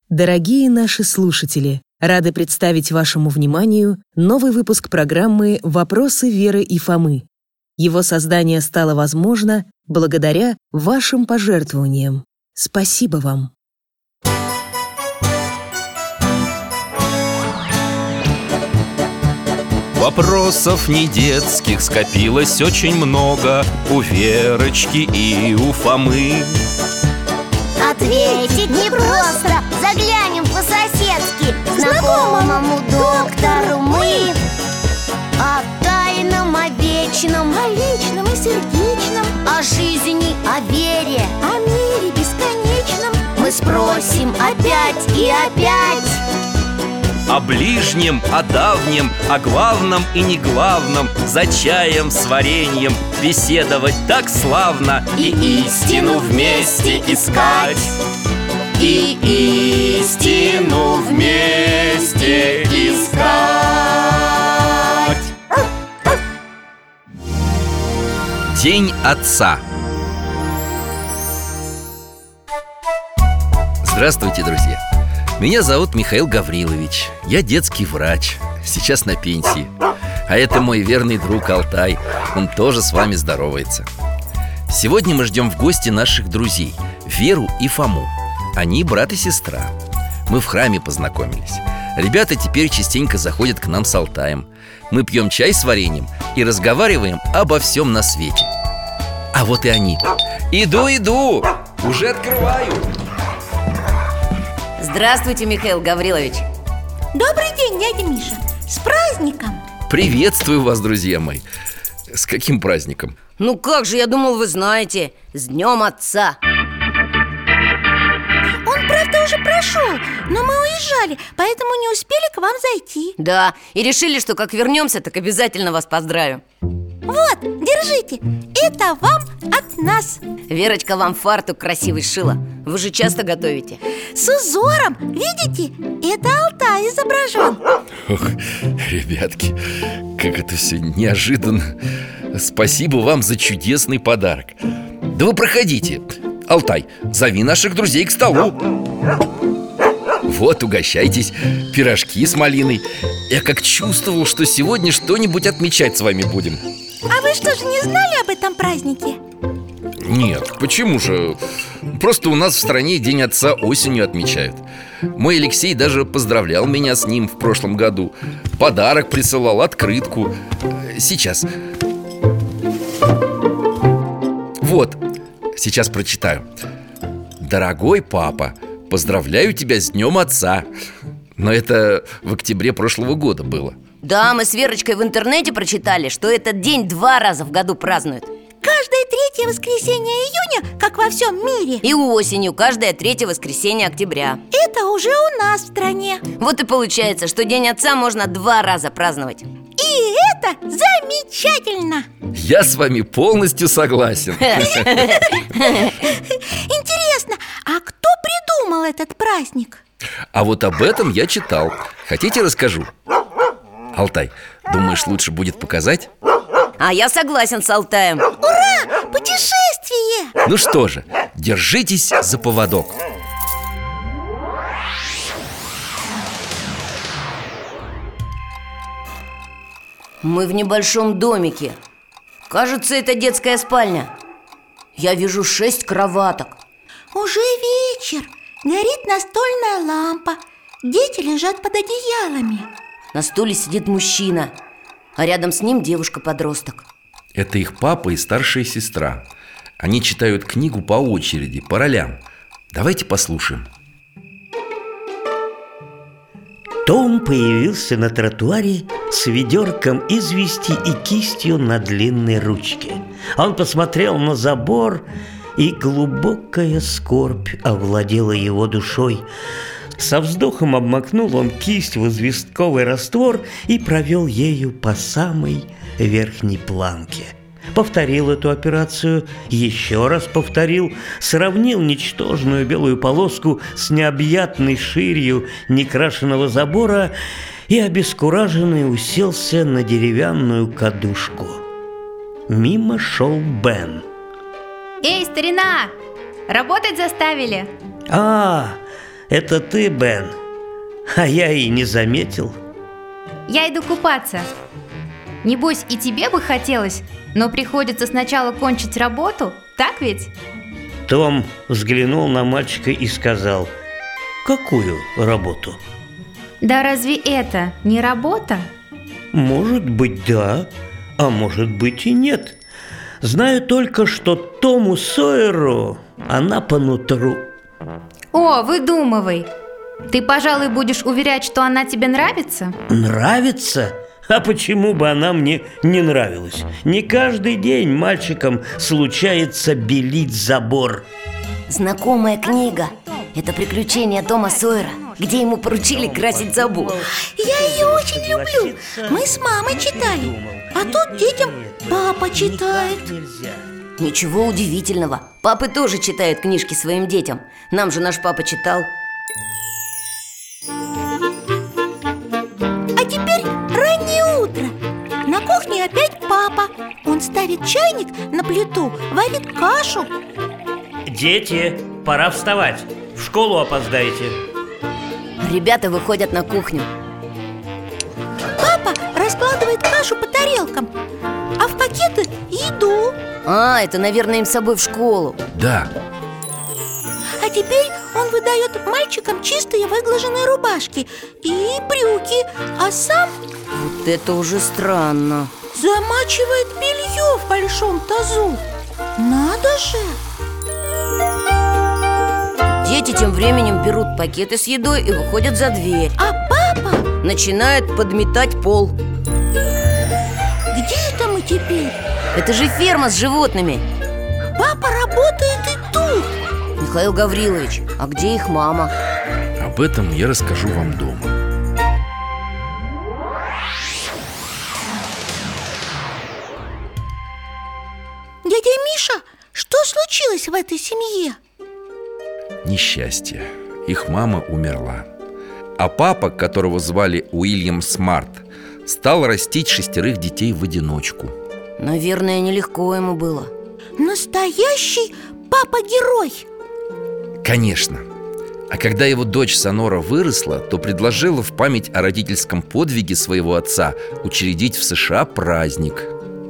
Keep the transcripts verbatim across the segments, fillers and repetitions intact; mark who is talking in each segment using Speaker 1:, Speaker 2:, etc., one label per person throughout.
Speaker 1: Дорогие наши слушатели, рады представить вашему вниманию новый выпуск программы «Вопросы Веры и Фомы». Его создание стало возможно благодаря вашим пожертвованиям. Спасибо вам!
Speaker 2: Вопросов не детских скопилось очень много у Верочки и у Фомы.
Speaker 3: Ответить непросто, заглянем по-соседски знакомому доктору мы. О тайном, о вечном,
Speaker 4: о личном и сердечном,
Speaker 3: о жизни, о вере,
Speaker 4: о мире бесконечном
Speaker 3: мы спросим опять и опять.
Speaker 2: О ближнем, о давнем, о главном и не главном, за чаем с вареньем беседовать так славно.
Speaker 3: И истину вместе искать,
Speaker 2: и истину вместе искать. День отца. Здравствуйте, друзья! Меня зовут Михаил Гаврилович. Я детский врач, сейчас на пенсии. А это мой верный друг Алтай. Он тоже с вами здоровается. Сегодня мы ждем в гости наших друзей Веру и Фому. Они брат и сестра. Мы в храме познакомились. Ребята теперь частенько заходят к нам с Алтаем. Мы пьем чай с вареньем и разговариваем обо всем на свете. А вот и они. Иду, иду! Уже открываю!
Speaker 5: Здравствуйте, Михаил Гаврилович.
Speaker 4: Добрый день, дядя Миша. С праздником!
Speaker 2: Приветствую вас, друзья мои. С каким праздником?
Speaker 5: Ну как же, я думал, вы знаете. С Днем Отца.
Speaker 4: Он, правда, уже прошел, но мы уезжали, поэтому не успели к вам зайти.
Speaker 5: Да, и решили, что как вернемся, так обязательно вас поздравим.
Speaker 4: Вот, держите, это вам от нас.
Speaker 5: Верочка вам фартук красивый шила. Вы же часто готовите.
Speaker 4: С узором, видите? Это Алтай изображен.
Speaker 2: Ох, ребятки, как это все неожиданно. Спасибо вам за чудесный подарок. Да вы проходите. Алтай, зови наших друзей к столу. Вот, угощайтесь. Пирожки с малиной. Я как чувствовал, что сегодня что-нибудь отмечать с вами будем.
Speaker 4: А вы что же не знали об этом празднике?
Speaker 2: Нет, почему же? Просто у нас в стране День Отца осенью отмечают. Мой Алексей даже поздравлял меня с ним в прошлом году. Подарок присылал, открытку. Сейчас. Вот, сейчас прочитаю. Дорогой папа, поздравляю тебя с Днем Отца. Но это в октябре прошлого года было.
Speaker 5: Да, мы с Верочкой в интернете прочитали, что этот день два раза в году празднуют.
Speaker 4: Каждое третье воскресенье июня, как во всем мире.
Speaker 5: И осенью каждое третье воскресенье октября.
Speaker 4: Это уже у нас в стране.
Speaker 5: Вот и получается, что День Отца можно два раза праздновать.
Speaker 4: И это замечательно!
Speaker 2: Я с вами полностью согласен.
Speaker 4: Интересно, а кто придумал этот праздник?
Speaker 2: А вот об этом я читал. Хотите, расскажу? Алтай, думаешь, лучше будет показать?
Speaker 5: А я согласен с Алтаем.
Speaker 4: Ура! Путешествие!
Speaker 2: Ну что же, держитесь за поводок.
Speaker 5: Мы в небольшом домике. Кажется, это детская спальня. Я вижу шесть кроваток.
Speaker 4: Уже вечер. Горит настольная лампа. Дети лежат под одеялами.
Speaker 5: На стуле сидит мужчина, а рядом с ним девушка-подросток.
Speaker 2: Это их папа и старшая сестра. Они читают книгу по очереди, по ролям. Давайте послушаем.
Speaker 6: Том появился на тротуаре с ведерком извести и кистью на длинной ручке. Он посмотрел на забор, и глубокая скорбь овладела его душой. Со вздохом обмакнул он кисть в известковый раствор и провел ею по самой верхней планке. Повторил эту операцию, еще раз повторил, сравнил ничтожную белую полоску с необъятной ширью некрашенного забора и обескураженный уселся на деревянную кадушку. Мимо шел Бен.
Speaker 7: Эй, старина, работать заставили?
Speaker 6: А, это ты, Бен? А я и не заметил.
Speaker 7: Я иду купаться. Небось, и тебе бы хотелось, но приходится сначала кончить работу, так ведь?
Speaker 6: Том взглянул на мальчика и сказал: какую работу?
Speaker 7: Да разве это не работа?
Speaker 6: Может быть, да, а может быть и нет. Знаю только, что Тому Сойеру она по нутру.
Speaker 7: О, выдумывай. Ты, пожалуй, будешь уверять, что она тебе нравится?
Speaker 6: Нравится? А почему бы она мне не нравилась? Не каждый день мальчикам случается белить забор.
Speaker 5: Знакомая книга. Это «Приключения Тома Сойера», где ему поручили красить забор.
Speaker 4: Я ее очень люблю. Мы с мамой читали. А тут детям папа читает.
Speaker 5: Ничего удивительного. Папы тоже читают книжки своим детям. Нам же наш папа читал.
Speaker 4: А теперь раннее утро. На кухне опять папа. Он ставит чайник на плиту, варит кашу.
Speaker 6: Дети, пора вставать. В школу опоздаете.
Speaker 5: Ребята выходят на кухню.
Speaker 4: Папа раскладывает кашу по тарелкам, а в пакеты еду.
Speaker 5: А, это, наверное, им с собой в школу.
Speaker 2: Да.
Speaker 4: А теперь он выдает мальчикам чистые выглаженные рубашки и брюки, а сам
Speaker 5: Вот это уже странно.
Speaker 4: замачивает белье в большом тазу. Надо же!
Speaker 5: Дети тем временем берут пакеты с едой и выходят за дверь.
Speaker 4: А папа?
Speaker 5: Начинает подметать пол.
Speaker 4: Где это мы теперь?
Speaker 5: Это же ферма с животными.
Speaker 4: Папа работает и тут.
Speaker 5: Михаил Гаврилович, а где их мама?
Speaker 2: Об этом я расскажу вам дома.
Speaker 4: Дядя Миша, что случилось в этой семье?
Speaker 2: Несчастье. Их мама умерла. А папа, которого звали Уильям Смарт, стал растить шестерых детей в одиночку.
Speaker 5: Наверное, нелегко ему было.
Speaker 4: Настоящий папа-герой.
Speaker 2: Конечно. А когда его дочь Сонора выросла, то предложила в память о родительском подвиге своего отца учредить в США праздник.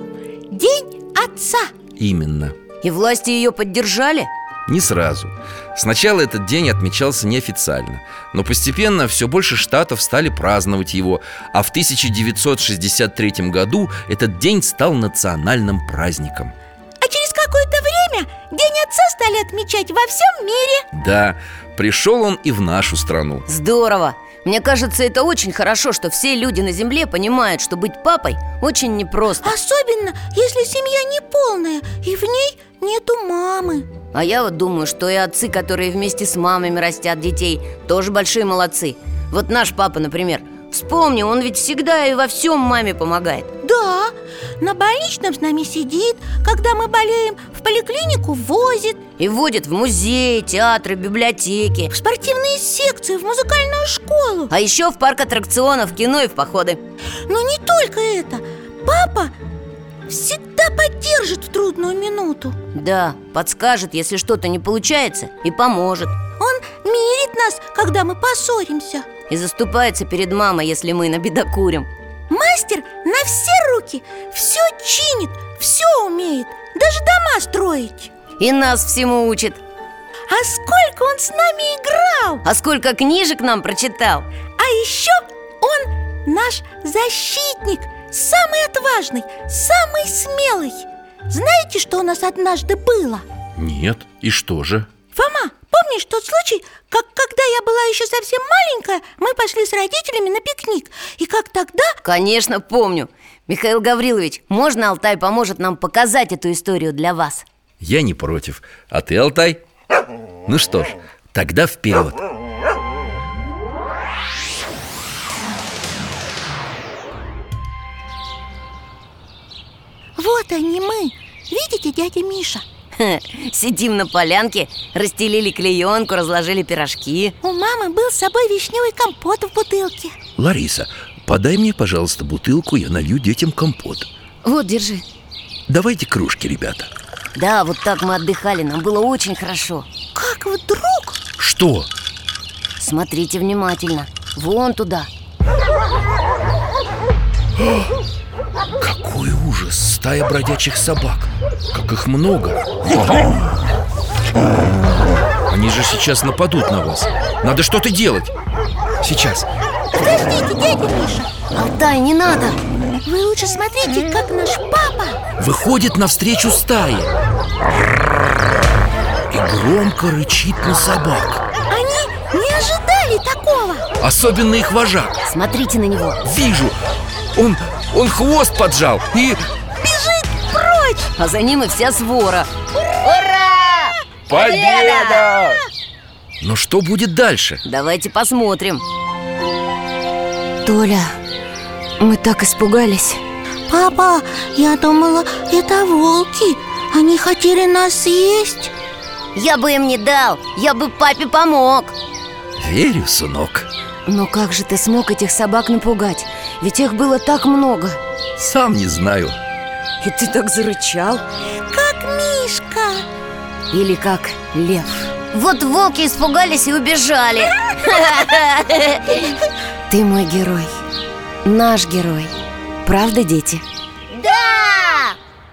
Speaker 4: День отца.
Speaker 2: Именно.
Speaker 5: И власти ее поддержали?
Speaker 2: Не сразу. Сначала этот день отмечался неофициально, но постепенно все больше штатов стали праздновать его, а в тысяча девятьсот шестьдесят третьем году этот день стал национальным праздником.
Speaker 4: А через какое-то время День отца стали отмечать во всем мире.
Speaker 2: Да, пришел он и в нашу страну.
Speaker 5: Здорово! Мне кажется, это очень хорошо, что все люди на земле понимают, что быть папой очень непросто.
Speaker 4: Особенно, если семья неполная и в ней нету мамы.
Speaker 5: А я вот думаю, что и отцы, которые вместе с мамами растят детей, тоже большие молодцы. Вот наш папа, например. Вспомни, он ведь всегда и во всем маме помогает.
Speaker 4: Да, на больничном с нами сидит, когда мы болеем, в поликлинику возит.
Speaker 5: И водит в музеи, театры, библиотеки.
Speaker 4: В спортивные секции, в музыкальную школу.
Speaker 5: А еще в парк аттракционов, в кино и в походы.
Speaker 4: Но не только это. Папа всегда поддержит в трудную минуту.
Speaker 5: Да, подскажет, если что-то не получается, и поможет.
Speaker 4: Он мирит нас, когда мы поссоримся.
Speaker 5: И заступается перед мамой, если мы набедокурим.
Speaker 4: Мастер на все руки, все чинит, все умеет, даже дома строить.
Speaker 5: И нас всему учит.
Speaker 4: А сколько он с нами играл!
Speaker 5: А сколько книжек нам прочитал!
Speaker 4: А еще он наш защитник, самый отважный, самый смелый. Знаете, что у нас однажды было?
Speaker 2: Нет, и что же?
Speaker 4: Фома, помнишь тот случай, как когда я была еще совсем маленькая, мы пошли с родителями на пикник? И как тогда...
Speaker 5: Конечно, помню. Михаил Гаврилович, можно Алтай поможет нам показать эту историю для вас?
Speaker 2: Я не против. А ты, Алтай? Ну что ж, тогда вперед.
Speaker 4: Вот они мы. Видите, дядя Миша?
Speaker 5: Сидим на полянке, расстелили клеенку, разложили пирожки.
Speaker 4: У мамы был с собой вишневый компот в бутылке.
Speaker 8: Лариса, подай мне, пожалуйста, бутылку, я налью детям компот.
Speaker 7: Вот, держи.
Speaker 8: Давайте кружки, ребята.
Speaker 5: Да, вот так мы отдыхали, нам было очень хорошо.
Speaker 4: Как вдруг?
Speaker 8: Что?
Speaker 5: Смотрите внимательно. Вон туда.
Speaker 8: Какой ужас! Стая бродячих собак. Как их много. Они же сейчас нападут на вас. Надо что-то делать. Сейчас.
Speaker 4: Подождите, дядя Миша.
Speaker 5: Алтай, не надо.
Speaker 4: Вы лучше смотрите, как наш папа
Speaker 8: Выходит навстречу стае и громко рычит на собак.
Speaker 4: Они не ожидали такого.
Speaker 8: Особенно их вожак.
Speaker 5: Смотрите на него.
Speaker 8: Вижу. Он, он хвост поджал и...
Speaker 4: Бежит прочь.
Speaker 5: А за ним и вся свора.
Speaker 3: Ура!
Speaker 8: Победа! Но что будет дальше?
Speaker 5: Давайте посмотрим. Толя, мы так испугались.
Speaker 4: Папа, я думала, это волки. Они хотели нас съесть.
Speaker 5: Я бы им не дал, я бы папе помог.
Speaker 8: Верю, сынок.
Speaker 5: Но как же ты смог этих собак напугать? Ведь их было так много.
Speaker 8: Сам не знаю.
Speaker 5: И ты так зарычал.
Speaker 4: Как Мишка.
Speaker 5: Или как лев.
Speaker 3: Вот волки испугались и убежали.
Speaker 5: Ты мой герой. Наш герой. Правда, дети?
Speaker 3: Да!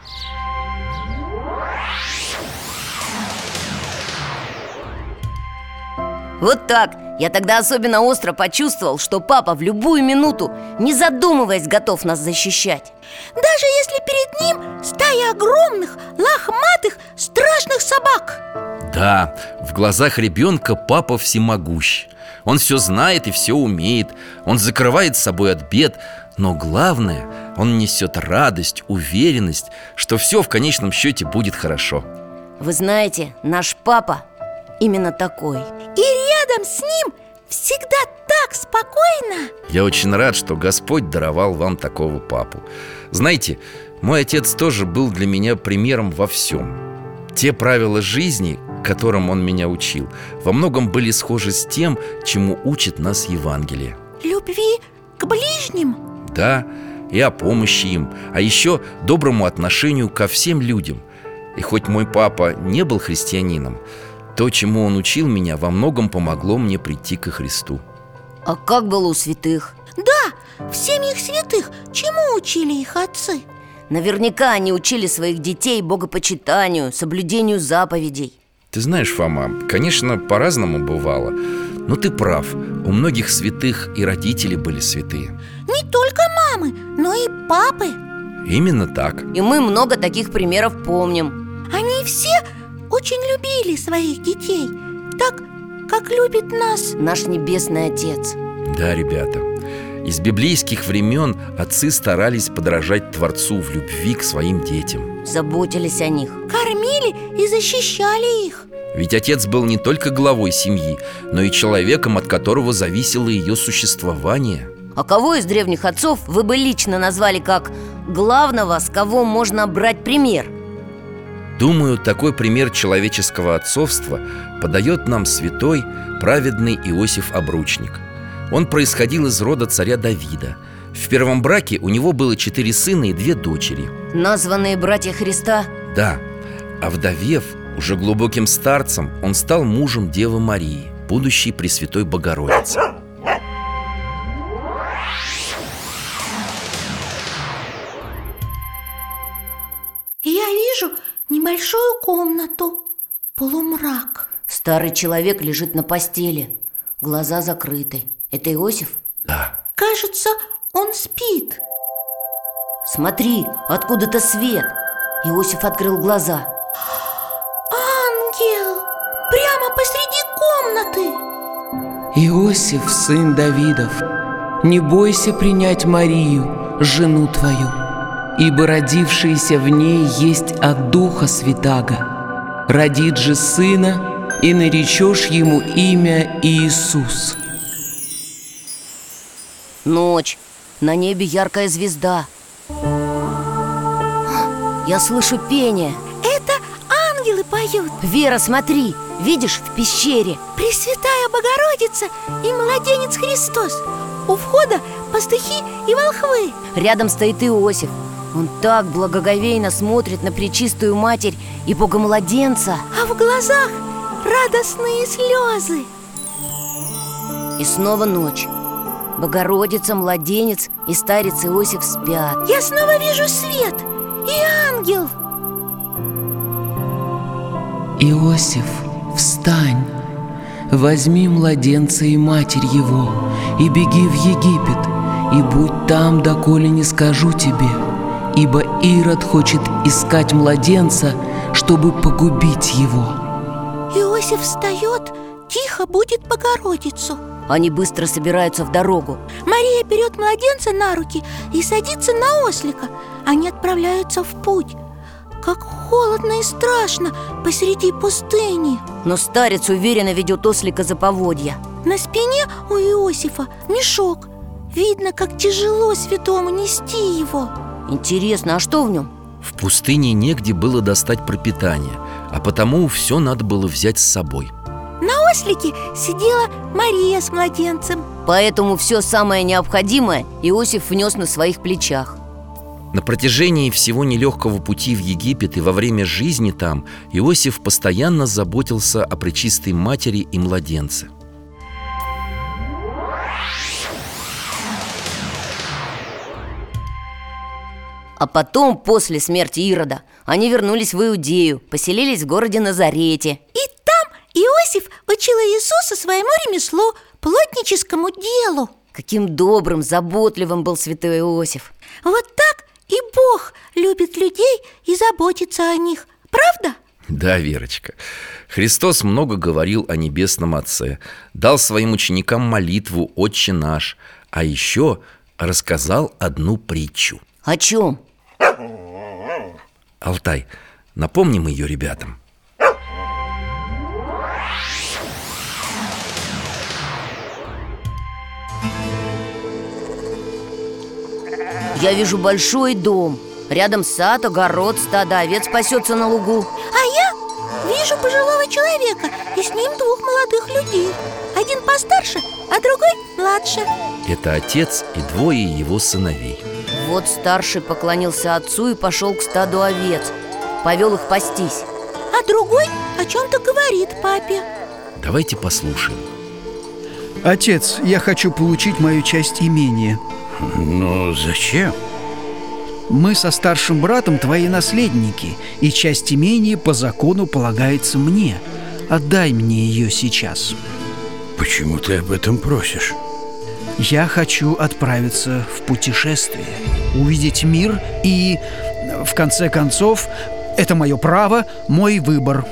Speaker 5: Вот так. Я тогда особенно остро почувствовал, что папа в любую минуту, не задумываясь, готов нас защищать.
Speaker 4: Даже если перед ним стая огромных, лохматых, страшных собак.
Speaker 2: Да, в глазах ребенка папа всемогущ. Он все знает и все умеет. Он закрывает собой от бед. Но главное, он несет радость, уверенность, что все в конечном счете будет хорошо.
Speaker 5: Вы знаете, наш папа именно такой.
Speaker 4: И рядом с ним всегда так спокойно.
Speaker 2: Я очень рад, что Господь даровал вам такого папу. Знаете, мой отец тоже был для меня примером во всем. Те правила жизни, которым он меня учил, во многом были схожи с тем, чему учит нас Евангелие.
Speaker 4: Любви к ближним.
Speaker 2: Да, и о помощи им, а еще доброму отношению ко всем людям. И хоть мой папа не был христианином, то, чему он учил меня, во многом помогло мне прийти ко Христу.
Speaker 5: А как было у святых?
Speaker 4: Да, в семьях святых чему учили их отцы?
Speaker 5: Наверняка они учили своих детей богопочитанию, соблюдению заповедей.
Speaker 2: Ты знаешь, Фома, конечно, по-разному бывало. Но ты прав, у многих святых и родители были святые.
Speaker 4: Не только мамы, но и папы.
Speaker 2: Именно так.
Speaker 5: И мы много таких примеров помним.
Speaker 4: Они все очень любили своих детей, так, как любит нас
Speaker 5: наш Небесный Отец.
Speaker 2: Да, ребята, из библейских времен отцы старались подражать Творцу в любви к своим детям.
Speaker 5: Заботились о них,
Speaker 4: кормили и защищали их.
Speaker 2: Ведь отец был не только главой семьи, но и человеком, от которого зависело ее существование.
Speaker 5: А кого из древних отцов вы бы лично назвали как главного, с кого можно брать пример?
Speaker 2: Думаю, такой пример человеческого отцовства подает нам святой, праведный Иосиф Обручник. Он происходил из рода царя Давида. В первом браке у него было четыре сына и две дочери.
Speaker 5: Названные братья Христа?
Speaker 2: Да, а вдовев, уже глубоким старцем, он стал мужем Девы Марии, будущей Пресвятой Богородицы.
Speaker 4: Я вижу небольшую комнату, полумрак.
Speaker 5: Старый человек лежит на постели, глаза закрыты. Это Иосиф?
Speaker 2: Да.
Speaker 4: Кажется, он спит.
Speaker 5: Смотри, откуда-то свет. Иосиф открыл глаза.
Speaker 4: Ангел! Прямо посреди комнаты.
Speaker 9: Иосиф, сын Давидов, не бойся принять Марию, жену твою, ибо родившийся в ней есть от Духа Святаго. Родит же сына, и наречешь ему имя Иисус.
Speaker 5: Ночь, на небе яркая звезда. Я слышу пение.
Speaker 4: Это ангелы поют.
Speaker 5: Вера, смотри, видишь, в пещере
Speaker 4: Пресвятая Богородица и младенец Христос. У входа пастухи и волхвы.
Speaker 5: рядом стоит Иосиф. Он так благоговейно смотрит на Пречистую Матерь и Богомладенца.
Speaker 4: А в глазах радостные слезы.
Speaker 5: И снова ночь. Богородица, младенец и старец Иосиф спят.
Speaker 4: Я снова вижу свет и ангел.
Speaker 9: Иосиф, встань, возьми младенца и матерь его, и беги в Египет, и будь там, доколе не скажу тебе, ибо Ирод хочет искать младенца, чтобы погубить его.
Speaker 4: Иосиф встает, тихо будет Богородицу.
Speaker 5: Они быстро собираются в дорогу.
Speaker 4: Мария берет младенца на руки и садится на ослика. Они отправляются в путь. Как холодно и страшно посреди пустыни.
Speaker 5: Но старец уверенно ведет ослика за поводья.
Speaker 4: На спине у Иосифа мешок. Видно, как тяжело святому нести его.
Speaker 5: Интересно, а что в нем?
Speaker 2: В пустыне негде было достать пропитание, а потому все надо было взять с собой.
Speaker 4: На ослике сидела Мария с младенцем.
Speaker 5: Поэтому все самое необходимое Иосиф внес на своих плечах.
Speaker 2: На протяжении всего нелегкого пути в Египет и во время жизни там Иосиф постоянно заботился о Пречистой Матери и младенце.
Speaker 5: А потом, после смерти Ирода, они вернулись в Иудею, поселились в городе Назарете.
Speaker 4: И там Иосиф учил Иисуса своему ремеслу, плотническому делу.
Speaker 5: Каким добрым, заботливым был святой Иосиф.
Speaker 4: Вот так и Бог любит людей и заботится о них. Правда?
Speaker 2: Да, Верочка. Христос много говорил о Небесном Отце, дал своим ученикам молитву «Отче наш», а еще рассказал одну притчу.
Speaker 5: О чем?
Speaker 2: Алтай, напомним ее ребятам.
Speaker 5: Я вижу большой дом. Рядом сад, огород, стадо овец пасется на лугу.
Speaker 4: А я вижу пожилого человека и с ним двух молодых людей. Один постарше, а другой младше.
Speaker 2: Это отец и двое его сыновей.
Speaker 5: Вот старший поклонился отцу и пошел к стаду овец. Повел их пастись.
Speaker 4: А другой о чем-то говорит папе.
Speaker 2: Давайте послушаем.
Speaker 10: Отец, я хочу получить мою часть имения.
Speaker 11: Ну, зачем?
Speaker 10: Мы со старшим братом твои наследники, и часть имения по закону полагается мне. Отдай мне ее сейчас.
Speaker 11: Почему ты об этом просишь?
Speaker 10: Я хочу отправиться в путешествие, увидеть мир и, в конце концов, это мое право, мой выбор.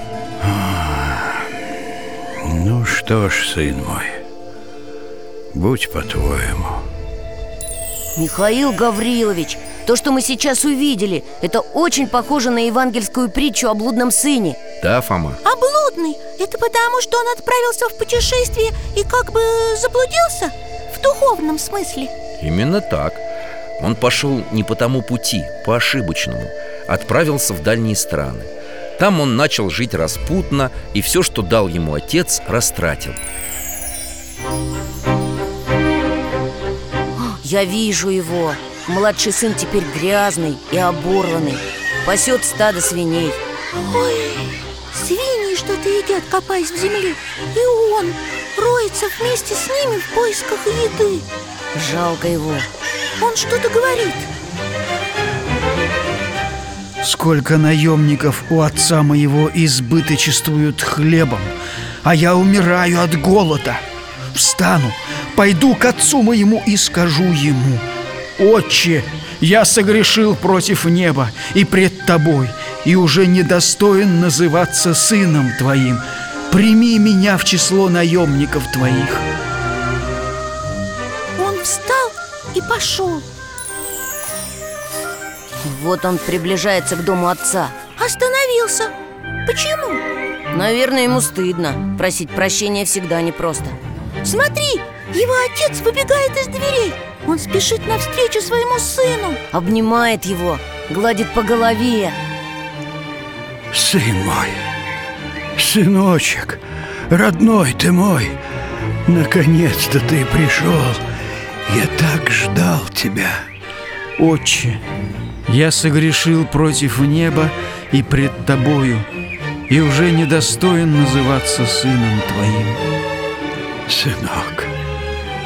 Speaker 11: Ну что ж, сын мой, будь по-твоему.
Speaker 5: Михаил Гаврилович, то, что мы сейчас увидели, это очень похоже на евангельскую притчу о блудном сыне.
Speaker 2: Да, Фома?
Speaker 4: А блудный? Это потому, что он отправился в путешествие и как бы заблудился? В духовном смысле?
Speaker 2: Именно так. Он пошел не по тому пути, по ошибочному. Отправился в дальние страны. Там он начал жить распутно, и все, что дал ему отец, растратил.
Speaker 5: Я вижу его. Младший сын теперь грязный и оборванный. Пасет стадо свиней.
Speaker 4: Ой, свиньи что-то едят, копаясь в земле. И он роется вместе с ними в поисках еды.
Speaker 5: Жалко его.
Speaker 4: Он что-то говорит.
Speaker 10: Сколько наемников у отца моего избыточествуют хлебом, а я умираю от голода. Встану, пойду к отцу моему и скажу ему: Отче, я согрешил против неба и пред тобой, и уже недостоин называться сыном твоим. Прими меня в число наемников твоих.
Speaker 4: Он встал и пошел.
Speaker 5: Вот он приближается к дому отца.
Speaker 4: Остановился. Почему?
Speaker 5: Наверное, ему стыдно. Просить прощения всегда непросто.
Speaker 4: Смотри, его отец выбегает из дверей. Он спешит навстречу своему сыну.
Speaker 5: Обнимает его, гладит по голове.
Speaker 11: Сын мой, сыночек, родной ты мой, наконец-то ты пришел. Я так ждал тебя.
Speaker 10: Отче, я согрешил против неба и пред тобою, и уже недостоин называться сыном твоим.
Speaker 11: Сынок,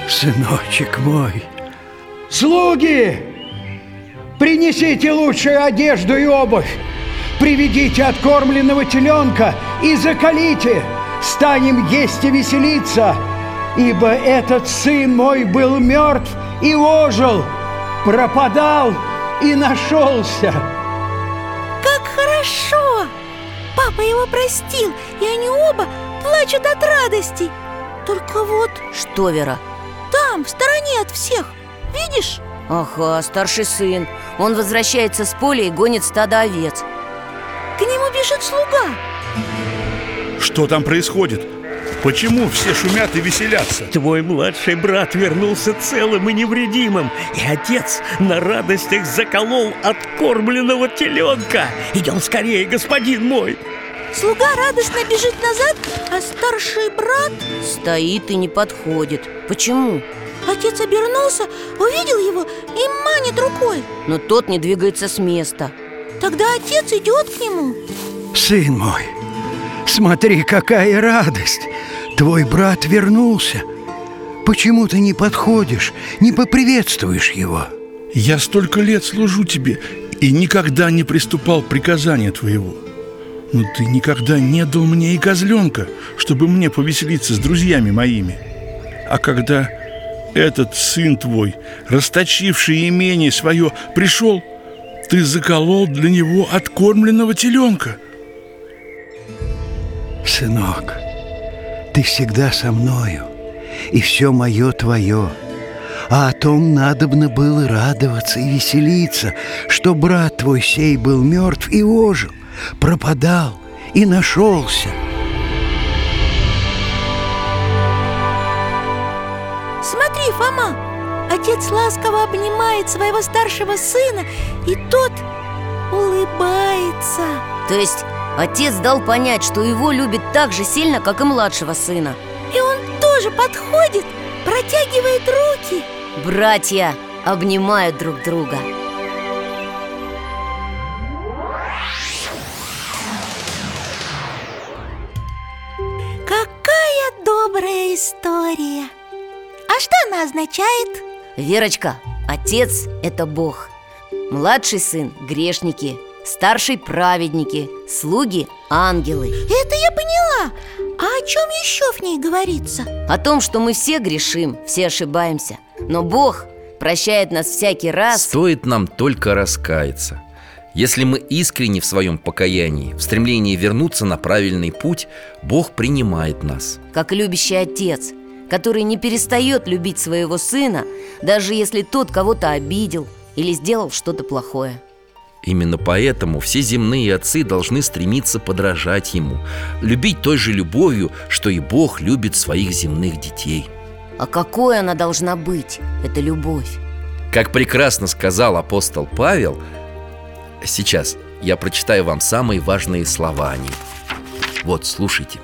Speaker 11: сыночек мой.
Speaker 10: Слуги, принесите лучшую одежду и обувь. Приведите откормленного теленка и заколите. Станем есть и веселиться. Ибо этот сын мой был мертв и ожил, пропадал и нашелся.
Speaker 4: Как хорошо! Папа его простил, и они оба плачут от радости. Только вот...
Speaker 5: Что, Вера?
Speaker 4: Там, в стороне от всех, видишь?
Speaker 5: Ага, старший сын. Он возвращается с поля и гонит стадо овец.
Speaker 4: К нему бежит слуга.
Speaker 12: Что там происходит? Почему все шумят и веселятся?
Speaker 6: Твой младший брат вернулся целым и невредимым, и отец на радостях заколол откормленного теленка. Идем скорее, господин мой.
Speaker 4: Слуга радостно бежит назад, а старший брат...
Speaker 5: Стоит и не подходит. Почему?
Speaker 4: Отец обернулся, увидел его и манит рукой.
Speaker 5: Но тот не двигается с места.
Speaker 4: Тогда отец идет к нему.
Speaker 11: Сын мой, смотри, какая радость! Твой брат вернулся. Почему ты не подходишь, не поприветствуешь его?
Speaker 12: Я столько лет служу тебе и никогда не приступал к приказанию твоего. Но ты никогда не дал мне и козленка, чтобы мне повеселиться с друзьями моими. А когда этот сын твой, расточивший имение свое, пришел, ты заколол для него откормленного теленка.
Speaker 11: Сынок, ты всегда со мною, и все мое твое. А о том надобно было радоваться и веселиться, что брат твой сей был мертв и ожил, пропадал и нашелся.
Speaker 4: Смотри, Фома, отец ласково обнимает своего старшего сына, и тот улыбается.
Speaker 5: То есть отец дал понять, что его любит так же сильно, как и младшего сына.
Speaker 4: И он тоже подходит, протягивает руки.
Speaker 5: Братья обнимают друг друга.
Speaker 4: Какая добрая история! А что она означает?
Speaker 5: Верочка, отец – это Бог. Младший сын – грешники. Старший – праведники. Слуги – ангелы.
Speaker 4: Это я поняла. А о чем еще в ней говорится?
Speaker 5: О том, что мы все грешим, все ошибаемся. Но Бог прощает нас всякий раз.
Speaker 2: Стоит нам только раскаяться. Если мы искренни в своем покаянии, в стремлении вернуться на правильный путь, Бог принимает нас.
Speaker 5: Как любящий отец, который не перестает любить своего сына, даже если тот кого-то обидел или сделал что-то плохое.
Speaker 2: Именно поэтому все земные отцы должны стремиться подражать ему, любить той же любовью, что и Бог любит своих земных детей.
Speaker 5: А какой она должна быть, эта любовь?
Speaker 2: Как прекрасно сказал апостол Павел, сейчас я прочитаю вам самые важные слова о ней. Вот, слушайте.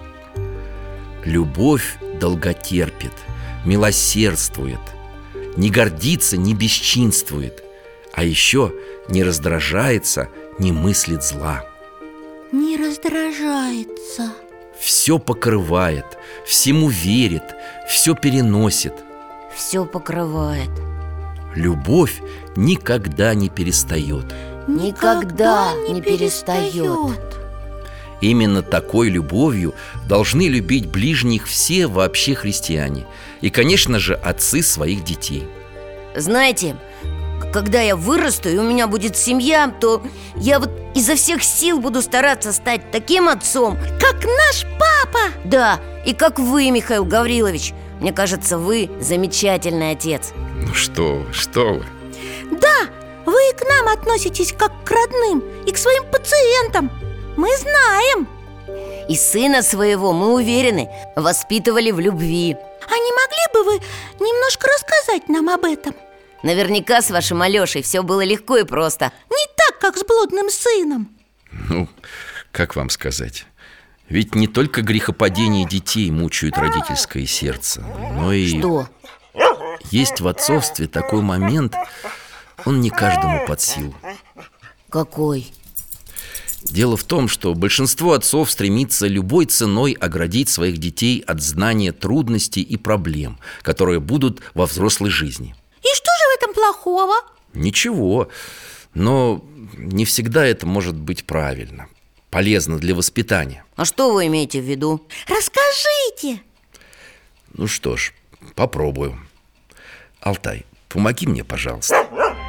Speaker 2: Любовь долготерпит, милосердствует, не гордится, не бесчинствует, а еще не раздражается, не мыслит зла.
Speaker 4: Не раздражается.
Speaker 2: Все покрывает, всему верит, все переносит.
Speaker 5: Все покрывает.
Speaker 2: Любовь никогда не перестает.
Speaker 5: Никогда не перестает.
Speaker 2: Именно такой любовью должны любить ближних все вообще христиане. И, конечно же, отцы своих детей.
Speaker 5: Знаете, когда я вырасту и у меня будет семья, то я вот изо всех сил буду стараться стать таким отцом,
Speaker 4: как наш папа.
Speaker 5: Да, и как вы, Михаил Гаврилович. Мне кажется, вы замечательный отец.
Speaker 2: Ну что вы, что вы.
Speaker 4: Да, вы и к нам относитесь как к родным и к своим пациентам. Мы знаем.
Speaker 5: И сына своего, мы уверены, воспитывали в любви.
Speaker 4: А не могли бы вы немножко рассказать нам об этом?
Speaker 5: Наверняка с вашим Алешей все было легко и просто.
Speaker 4: Не так, как с блудным сыном.
Speaker 2: Ну, как вам сказать? Ведь не только грехопадение детей мучают родительское сердце, но и...
Speaker 5: Что?
Speaker 2: Есть в отцовстве такой момент, он не каждому под силу.
Speaker 5: Какой?
Speaker 2: Дело в том, что большинство отцов стремится любой ценой оградить своих детей от знания трудностей и проблем, которые будут во взрослой жизни.
Speaker 4: И что же в этом плохого?
Speaker 2: Ничего, но не всегда это может быть правильно, полезно для воспитания.
Speaker 5: А что вы имеете в виду?
Speaker 4: Расскажите.
Speaker 2: Ну что ж, попробую. Алтай, помоги мне, пожалуйста.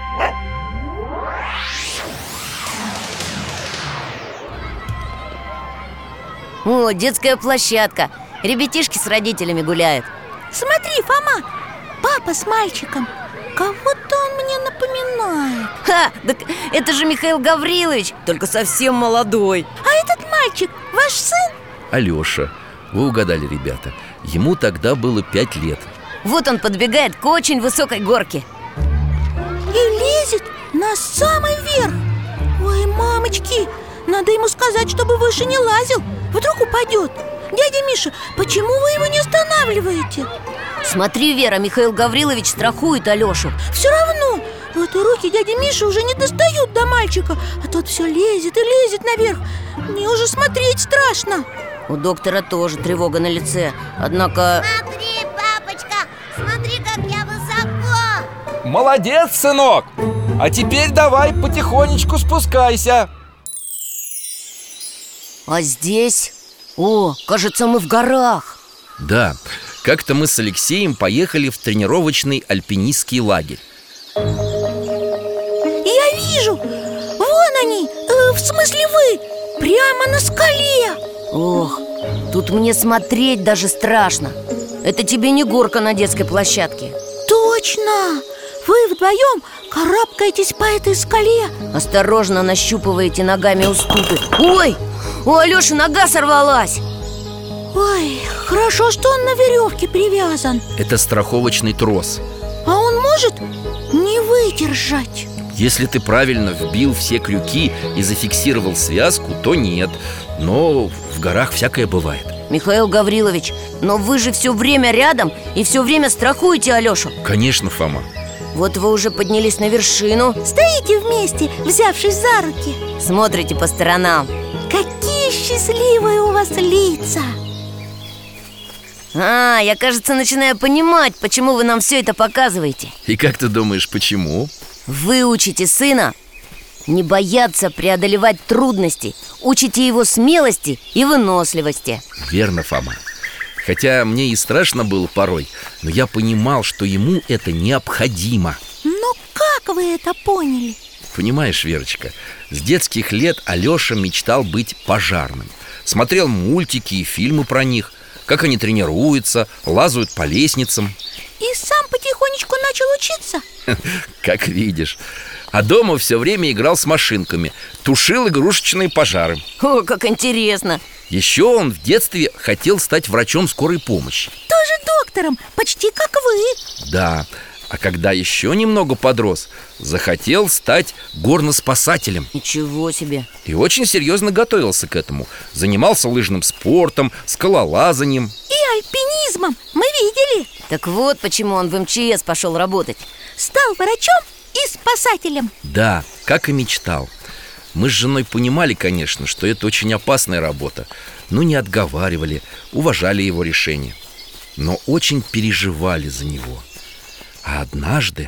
Speaker 5: О, детская площадка. Ребятишки с родителями гуляют.
Speaker 4: Смотри, Фома, папа с мальчиком. Кого-то он мне напоминает.
Speaker 5: Ха, так это же Михаил Гаврилович, только совсем молодой.
Speaker 4: А этот мальчик ваш сын?
Speaker 2: Алеша, вы угадали, ребята. Ему тогда было пять лет.
Speaker 5: Вот он подбегает к очень высокой горке
Speaker 4: и лезет на самый верх. Ой, мамочки, надо ему сказать, чтобы выше не лазил. Вдруг упадет. Дядя Миша, почему вы его не останавливаете?
Speaker 5: Смотри, Вера, Михаил Гаврилович страхует Алешу.
Speaker 4: Все равно, вот и руки дяди Миши уже не достают до мальчика, а тот все лезет и лезет наверх. Мне уже смотреть страшно.
Speaker 5: У доктора тоже тревога на лице. Однако...
Speaker 3: Смотри, папочка, смотри, как я высоко.
Speaker 8: Молодец, сынок! А теперь давай потихонечку спускайся.
Speaker 5: А здесь... О, кажется, мы в горах.
Speaker 2: Да, как-то мы с Алексеем поехали в тренировочный альпинистский лагерь.
Speaker 4: Я вижу! Вон они, э, в смысле вы, прямо на скале.
Speaker 5: Ох, тут мне смотреть даже страшно. Это тебе не горка на детской площадке.
Speaker 4: Точно! Вы вдвоем карабкаетесь по этой скале.
Speaker 5: Осторожно нащупываете ногами уступы. Ой, у Алёши нога сорвалась.
Speaker 4: Ой, хорошо, что он на веревке привязан.
Speaker 2: Это страховочный трос.
Speaker 4: А он может не выдержать.
Speaker 2: Если ты правильно вбил все крюки и зафиксировал связку, то нет. Но в горах всякое бывает.
Speaker 5: Михаил Гаврилович, но вы же все время рядом и все время страхуете Алёшу.
Speaker 2: Конечно, Фома.
Speaker 5: Вот вы уже поднялись на вершину.
Speaker 4: Стоите вместе, взявшись за руки.
Speaker 5: Смотрите по сторонам.
Speaker 4: Какие счастливые у вас лица.
Speaker 5: А, я, кажется, начинаю понимать, почему вы нам все это показываете.
Speaker 2: И как ты думаешь, почему?
Speaker 5: Вы учите сына не бояться преодолевать трудности. Учите его смелости и выносливости.
Speaker 2: Верно, Фома. Хотя мне и страшно было порой, но я понимал, что ему это необходимо.
Speaker 4: Но как вы это поняли?
Speaker 2: Понимаешь, Верочка, с детских лет Алеша мечтал быть пожарным. Смотрел мультики и фильмы про них, как они тренируются, лазают по лестницам.
Speaker 4: И сам потихонечку начал учиться?
Speaker 2: Как видишь. А дома все время играл с машинками, тушил игрушечные пожары.
Speaker 5: О, как интересно.
Speaker 2: Еще он в детстве хотел стать врачом скорой помощи.
Speaker 4: Тоже доктором, почти как вы.
Speaker 2: Да, а когда еще немного подрос, захотел стать горноспасателем.
Speaker 5: Ничего себе.
Speaker 2: И очень серьезно готовился к этому. Занимался лыжным спортом, скалолазанием.
Speaker 4: И альпинизмом, мы видели.
Speaker 5: Так вот почему он в эм че эс пошел работать.
Speaker 4: Стал врачом и спасателем.
Speaker 2: Да, как и мечтал. Мы с женой понимали, конечно, что это очень опасная работа, но не отговаривали, уважали его решение. Но очень переживали за него. А однажды...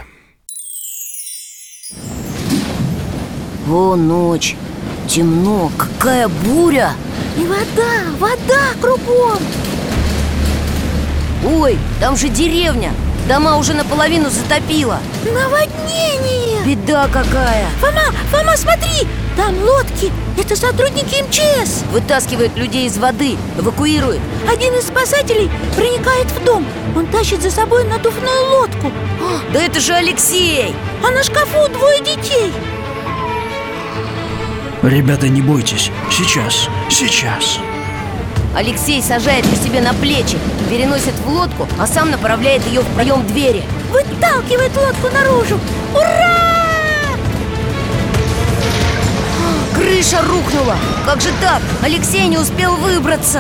Speaker 5: О, ночь, темно, какая буря.
Speaker 4: И вода, вода кругом.
Speaker 5: Ой, там же деревня. Дома уже наполовину затопило.
Speaker 4: Наводнение.
Speaker 5: Беда какая.
Speaker 4: Фома, Фома, смотри, там лодки. Это сотрудники эм че эс.
Speaker 5: Вытаскивают людей из воды, эвакуируют.
Speaker 4: Один из спасателей проникает в дом. Он тащит за собой надувную лодку.
Speaker 5: О, да это же Алексей.
Speaker 4: А на шкафу двое детей.
Speaker 10: Ребята, не бойтесь, сейчас, сейчас.
Speaker 5: Алексей сажает ее себе на плечи, переносит в лодку, а сам направляет ее в проем двери.
Speaker 4: Выталкивает лодку наружу. Ура!
Speaker 5: Крыша рухнула. Как же так? Алексей не успел выбраться.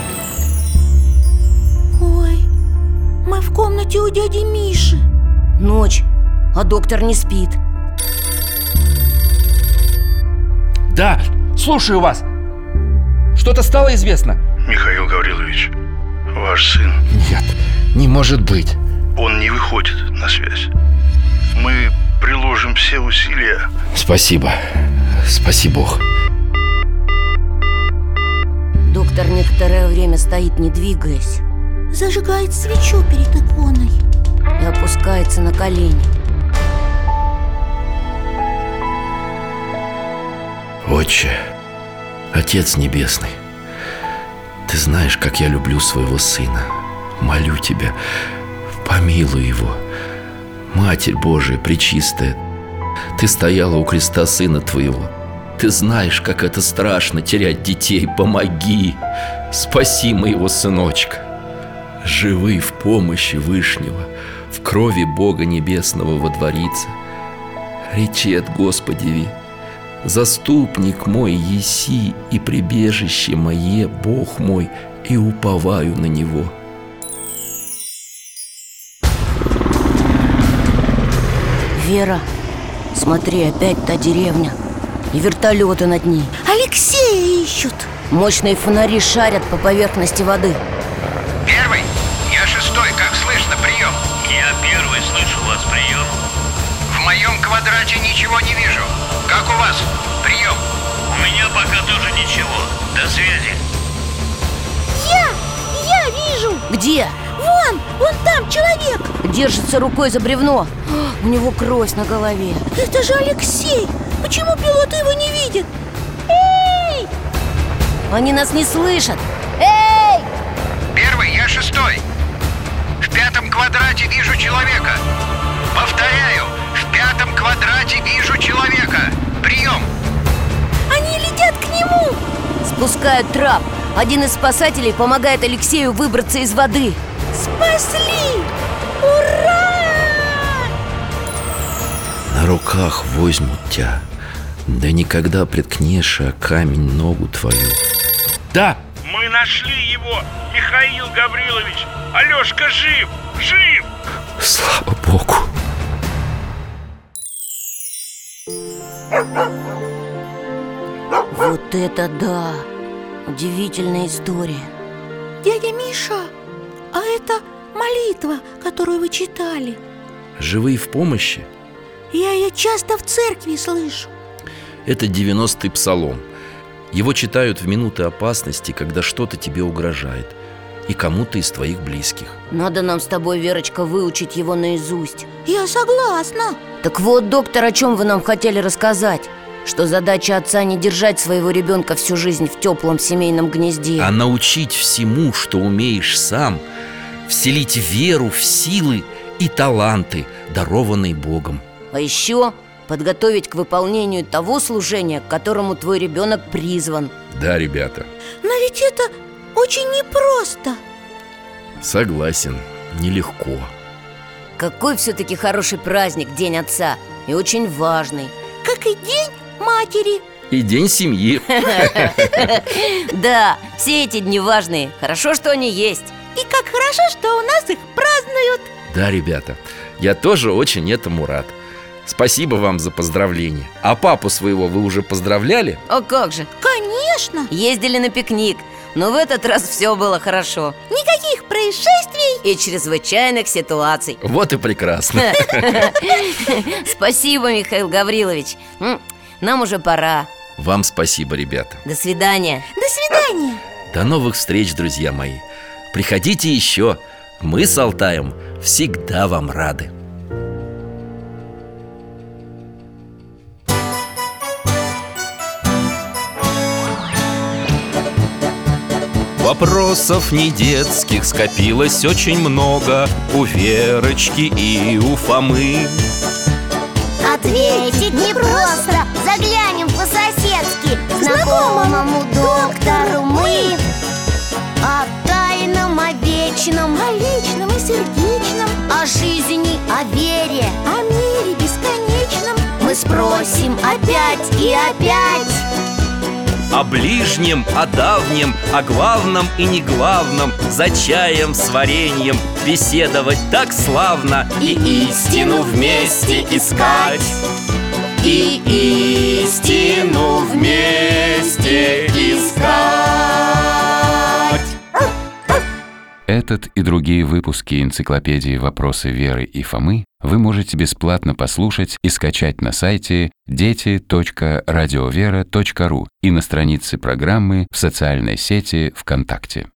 Speaker 4: Ой, мы в комнате у дяди Миши.
Speaker 5: Ночь, а доктор не спит.
Speaker 8: Да, Слушаю вас. Что-то стало известно?
Speaker 12: Михаил Гаврилович, ваш сын.
Speaker 8: Нет, не может быть.
Speaker 12: Он не выходит на связь. Мы приложим все усилия.
Speaker 2: Спасибо. Спаси Бог.
Speaker 5: Доктор некоторое время стоит, не двигаясь,
Speaker 4: Зажигает свечу перед иконой
Speaker 5: и опускается на колени.
Speaker 2: Отче, Отец Небесный, Ты знаешь, как я люблю своего сына. Молю Тебя, помилуй его. Матерь Божия, Пречистая, Ты стояла у креста сына Твоего. Ты знаешь, как это страшно терять детей. Помоги, спаси моего сыночка. Живы в помощи Вышнего, в крови Бога Небесного водворится. Речет Господеви: заступник мой еси и прибежище мое, Бог мой, и уповаю на Него.
Speaker 5: Вера, смотри, опять та деревня. И вертолеты над ней.
Speaker 4: Алексея ищут.
Speaker 5: Мощные фонари шарят по поверхности воды.
Speaker 13: Первый? Я шестой, как слышно, прием. Я первый, слышу вас, прием. В моем квадрате ничего не вижу. Как у вас? Прием. У меня пока тоже ничего. До связи.
Speaker 4: Я! Я вижу!
Speaker 5: Где?
Speaker 4: Вон! Вон там человек!
Speaker 5: Держится рукой за бревно. У него кровь на голове.
Speaker 4: Это же Алексей! Почему пилоты его не видят? Эй!
Speaker 5: Они нас не слышат. Эй!
Speaker 13: Первый, я шестой. В пятом квадрате вижу человека. Повторяю, в пятом квадрате вижу человека. Прием.
Speaker 4: Они летят к нему.
Speaker 5: Спускают трап. Один из спасателей помогает Алексею выбраться из воды.
Speaker 4: Спасли! Ура!
Speaker 2: На руках возьмут тебя, да никогда приткнешь о камень ногу твою.
Speaker 8: Да!
Speaker 12: Мы нашли его, Михаил Гаврилович. Алешка жив, жив.
Speaker 2: Слава Богу.
Speaker 5: Вот это да! Удивительная история.
Speaker 4: Дядя Миша, а это молитва, которую вы читали?
Speaker 2: Живые в помощи?
Speaker 4: Я ее часто в церкви слышу.
Speaker 2: Это девяностый псалом. Его читают в минуты опасности, когда что-то тебе угрожает, и кому-то из твоих близких.
Speaker 5: Надо нам с тобой, Верочка, выучить его наизусть.
Speaker 4: Я согласна.
Speaker 5: Так вот, доктор, о чем вы нам хотели рассказать? Что задача отца не держать своего ребенка всю жизнь в теплом семейном гнезде,
Speaker 2: а научить всему, что умеешь сам, вселить веру в силы и таланты, дарованные Богом.
Speaker 5: А еще подготовить к выполнению того служения, к которому твой ребенок призван.
Speaker 2: Да, ребята.
Speaker 4: Но ведь это очень непросто.
Speaker 2: Согласен, нелегко.
Speaker 5: Какой все-таки хороший праздник, День Отца, и очень важный.
Speaker 4: Как и День Матери.
Speaker 2: И День семьи.
Speaker 5: Да, все эти дни важные. Хорошо, что они есть.
Speaker 4: И как хорошо, что у нас их празднуют.
Speaker 2: Да, ребята, я тоже очень этому рад. Спасибо вам за поздравления. А папу своего вы уже поздравляли?
Speaker 5: А как же?
Speaker 4: Конечно.
Speaker 5: Ездили на пикник, но в этот раз все было хорошо.
Speaker 4: Никаких происшествий
Speaker 5: и чрезвычайных ситуаций.
Speaker 2: Вот и прекрасно.
Speaker 5: Спасибо, Михаил Гаврилович. Нам уже пора.
Speaker 2: Вам спасибо, ребята.
Speaker 5: До свидания.
Speaker 4: До свидания.
Speaker 2: До новых встреч, друзья мои. Приходите еще. Мы с Алтаем всегда вам рады.
Speaker 14: Вопросов не детских скопилось очень много у Верочки и у Фомы.
Speaker 3: Ответить непросто, заглянем по-соседски к знакомому доктору мы. О тайном, о вечном,
Speaker 4: о личном и сердечном,
Speaker 3: о жизни, о вере,
Speaker 4: о мире бесконечном
Speaker 3: мы спросим опять и опять.
Speaker 14: О ближнем, о давнем, о главном и неглавном, за чаем с вареньем беседовать так славно
Speaker 3: и истину вместе искать.
Speaker 15: и истину вместе искать.
Speaker 16: Этот и другие выпуски энциклопедии «Вопросы Веры и Фомы» вы можете бесплатно послушать и скачать на сайте дети точка радиовера точка ру и на странице программы в социальной сети ВКонтакте.